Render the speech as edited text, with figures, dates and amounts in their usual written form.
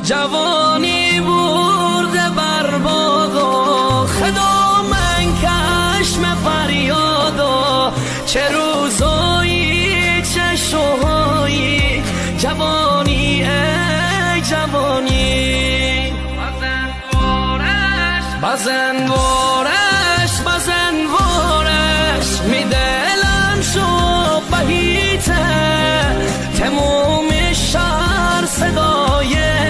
جوانی برده بر باغ خدامن کشم فریادا چه روزایی چه شوهایی جوانی ای جوانی بزن وارش می دلم شو بهیته تموم شهر صدای